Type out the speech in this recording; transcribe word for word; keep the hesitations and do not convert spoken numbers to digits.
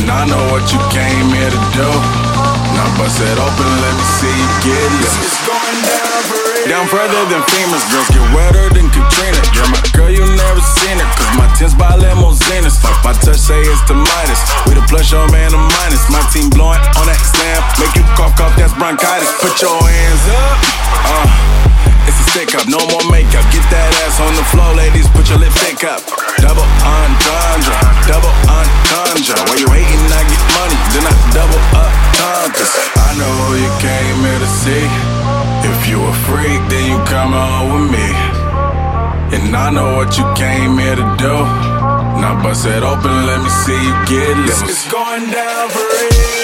And I know what you came here to do. Now bust it open, let me see you get loose. It's going down for real. Down further than famous, girls get wetter than Katrina. You're my girl, you never seen it, cause my tins by limousines. My, my touch say it's the Midas. We the plus, your man, the minus. My team blowing on that slam, make you cough, cough, that's bronchitis. Put your hands up, uh it's a stick up, no more makeup. Get that ass on the floor, ladies, put your lip thick up. Double entendre, double entendre. While you hating, I get money, then I double up cause I know who you came here to see. If you a freak, then you come on with me. And I know what you came here to do. Now bust it open, let me see you get loose. It's going down for real.